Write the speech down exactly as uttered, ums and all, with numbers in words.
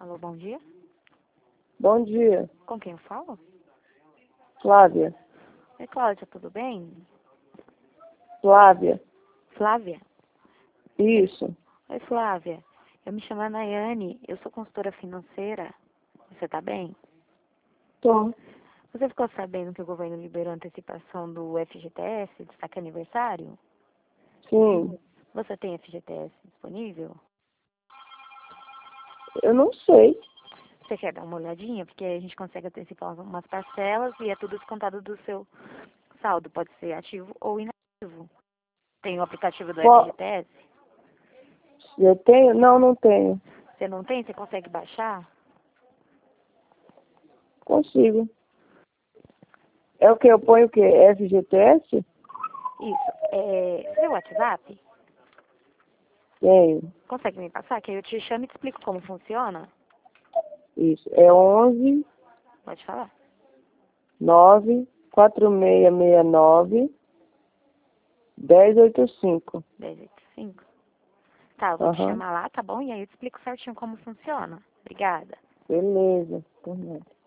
Alô, bom dia. Bom dia, Com quem eu falo? Flávia. Oi, Cláudia, tudo bem? Flávia, Flávia? isso. Oi, Flávia. Eu me chamo Nayane, eu sou consultora financeira. Você tá bem? Tô. Você ficou sabendo que o governo liberou a antecipação do F G T S, destaque aniversário? Sim, Você tem F G T S disponível? eu não sei. Você quer dar uma olhadinha? Porque a gente consegue antecipar umas parcelas e é tudo descontado do seu saldo. Pode ser ativo ou inativo. Tem o aplicativo do Qual? F G T S? Eu tenho? Não, não tenho. Você não tem? Você consegue baixar? Consigo. É o que? Eu ponho o quê? F G T S? Isso. É, você tem WhatsApp? Tenho. Consegue me passar? Que aí eu te chamo e te explico como funciona? Isso. É onze Pode falar. nove quatro seis seis nove dez oitenta e cinco. dez oitenta e cinco. Tá, eu vou te Aham. chamar lá, tá bom? E aí eu te explico certinho como funciona. Obrigada. Beleza. Tá bom.